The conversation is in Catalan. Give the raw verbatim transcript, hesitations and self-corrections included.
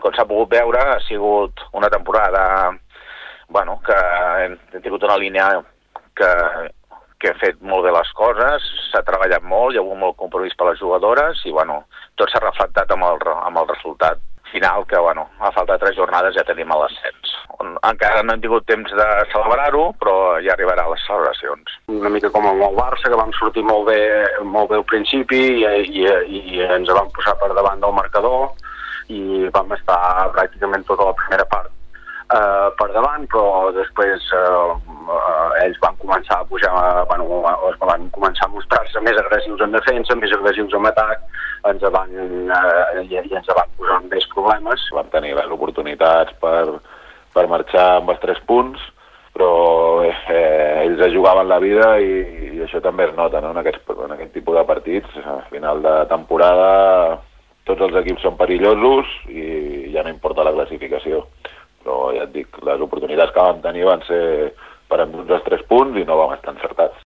com s'ha pogut veure, ha sigut una temporada bueno, que hem, hem tingut una línia que, que hem fet molt bé les coses, s'ha treballat molt, hi ha hagut molt compromís per les jugadores i bueno, tot s'ha reflectat amb el, amb el resultat final, que bueno, a falta de tres jornades ja tenim l'ascens. Encara no hem tingut temps de celebrar-ho, però ja arribarà a les celebracions. Una mica com amb el Barça, que vam sortir molt bé, molt bé al principi i, i, i ens vam posar per davant del marcador i vam estar pràcticament tota la primera part eh, per davant, però després eh, eh, ells van començar a pujar, bueno, van començar a mostrar-se més agressius en defensa, més agressius en atac, ens van, eh, i, i ens van posar més problemes. Vam tenir les oportunitats per, per marxar amb els tres punts, però eh, ells es jugaven la vida i, i això també es nota, no? en, aquests, en aquest tipus de partits. A final de temporada tots els equips són perillosos i ja no importa la classificació. Però ja et dic, les oportunitats que vam tenir van ser per endur els tres punts i no vam estar encertats.